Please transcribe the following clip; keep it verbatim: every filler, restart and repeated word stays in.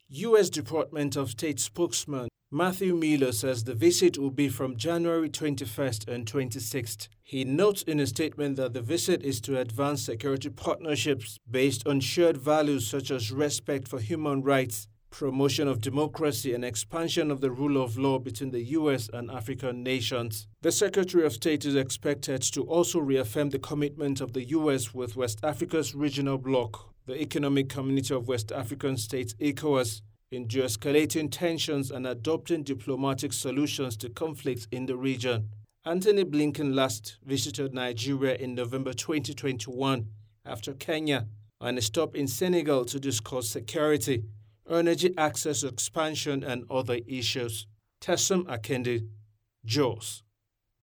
U S Department of State spokesman Matthew Miller says the visit will be from January twenty-first and twenty-sixth. He notes in a statement that the visit is to advance security partnerships based on shared values such as respect for human rights, promotion of democracy, and expansion of the rule of law between the U S and African nations. The Secretary of State is expected to also reaffirm the commitment of the U S with West Africa's regional bloc, the Economic Community of West African States (ECOWAS), in de-escalating tensions and adopting diplomatic solutions to conflicts in the region. Antony Blinken last visited Nigeria in November twenty twenty-one after Kenya, on a stop in Senegal to discuss security, energy access expansion, and other issues. Tessem Akende, Jos.